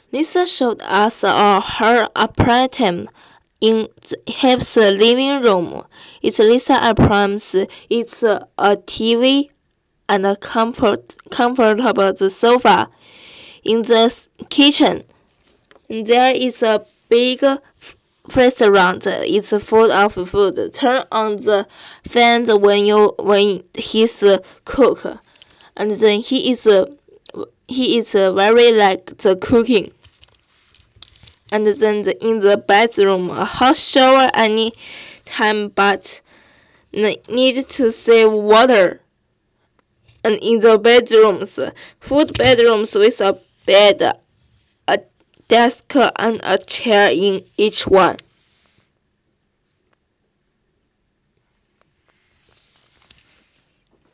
Lisa showed us her apartment in his living room. It's Lisa apartment. It's a TV and a comfortable sofa. In the kitchen, there is a big restaurant. It's full of food. Turn on the fan when he's cook, and then he is very like the cooking. And then in the bedroom, a hot shower any time, but need to save water. And in the bedrooms, full bedrooms with a bed, a desk, and a chair in each one.